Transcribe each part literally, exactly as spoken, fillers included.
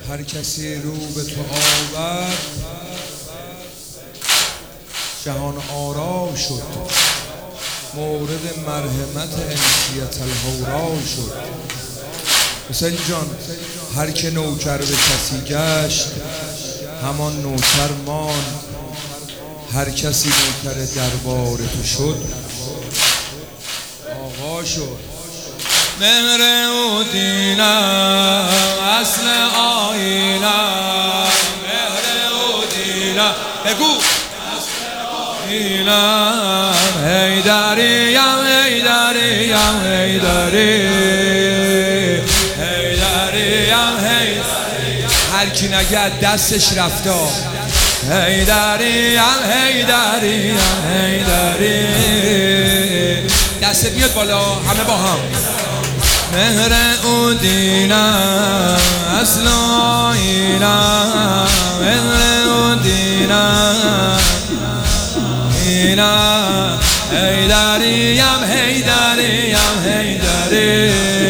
هر کسی رو به تو آورد جهان آرا شد، مورد مرحمت انسیت الهورا شد. حسین جان هر که نوکر به کسی گشت همان نوکر ماند، هر کسی نوکر دربار تو شد آقا شد. مهر و دینم اصل آینم، مهر و دینم بگو اینم، حیدریم حیدریم حیدری حیدریم حیدریم، هر کی نگه دستش رفته. حیدریم حیدریم حیدری، دست بیاد بالا همه با هم. مهر او دینم اصل آینم، مهر او دینم اینم، حیدریم حیدریم حیدری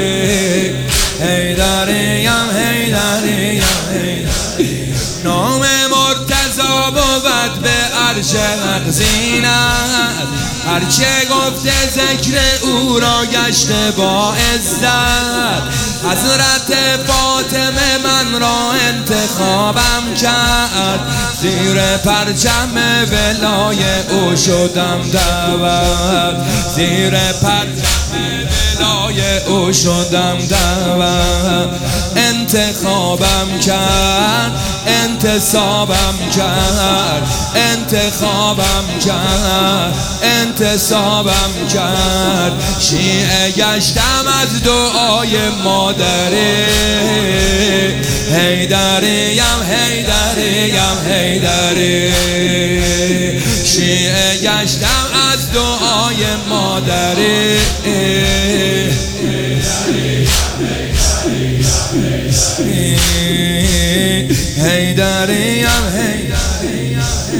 حیدریم حیدریم حیدری. نام مرتضی بود به عرش زینت، هرچه گفته ذکر او را گشته با عزت. حضرت فاطمه من را انتخابم کرد، زیر پرچم ولای او شدم دعوت، زیر پرچم ولای او شدم دعوت. انتخابم کرد انتصابم کرد، انتخابم کرد انتصابم کرد. شیعه گشتم از دعای مادری، حیدریم حیدریم حیدری. شیعه گشتم از دعای مادری، حیدریم حیدریم.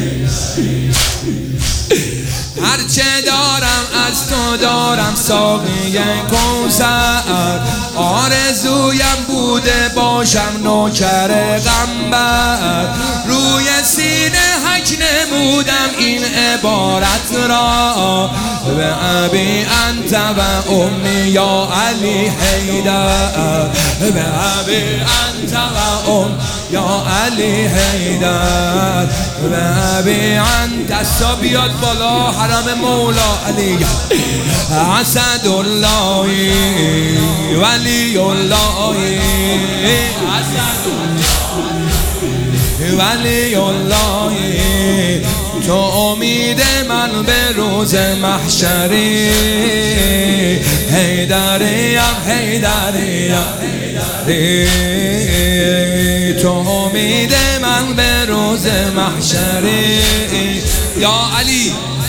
هرچه دارم از تو دارم ساقی کوثر، آرزویم بوده باشم نوکر غمبر. روی سینه حک نمودم این عبارت را، به ابی انت و امی یا علی حیدر، به ابی انت و ام یا علی حیدر، به ابی انت. دستا بیاد بالا حرم مولا علی، اسد الله ولی الله، اسد الله ولی الله. تو امید من به روز محشری، حیدریم حیدریم حیدری. تو امید من به روز محشری. یا علی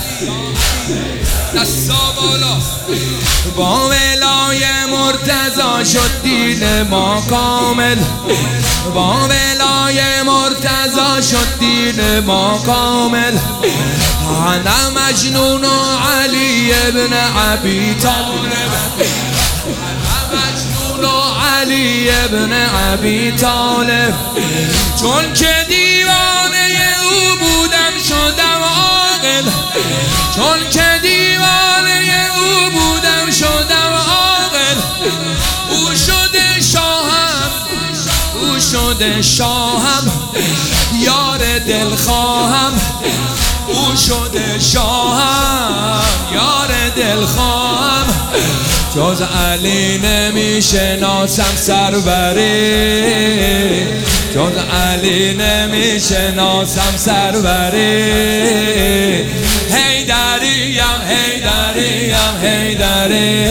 دستا بالا. با ولای مرتضی شد دین ما کامل، با ولای مرتضی شد دین ما کامل. انا مجنون علی ابن ابی طالب، انا مجنون علی ابن ابی طالب. چون که دیوانه او بودم شدم عاقل، چون که دیوانه او بودم شدم عاقل. او شده شاهم، او شده شاهم، یار دلخواهم. او شده شاهم، یار دلخواهم. جز علی نمیشناسم سروری، جز علی نمیشناسم سروری. حیدریم حیدریم حیدری،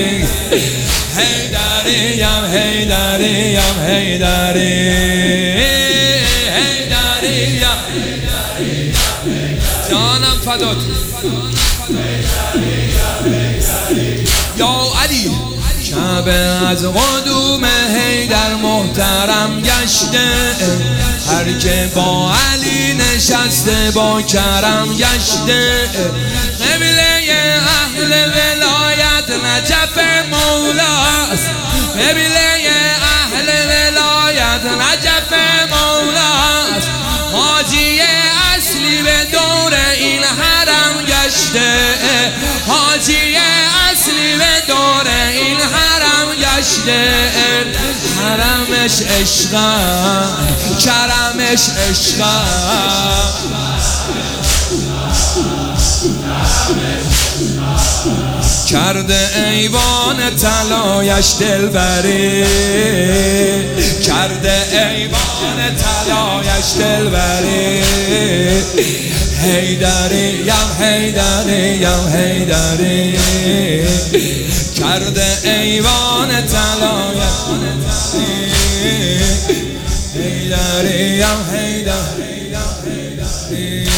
حیدریم حیدریم حیدری حیدریم. جانم فدات یا علی. شب از قدوم حیدر محترم گشته، هر که با علی نشسته با کرم گشته. قبله اهل ولایت نجف مولاست، قبله اهل ولایت نجف دل حرمش عشقم کرمش عشقم کرده ایوان طلایش دلبری کرده ایوان طلایش دلبری هیدری یم هیدری یم هیدری کرده ایوان طلایش هیدری یم هیدری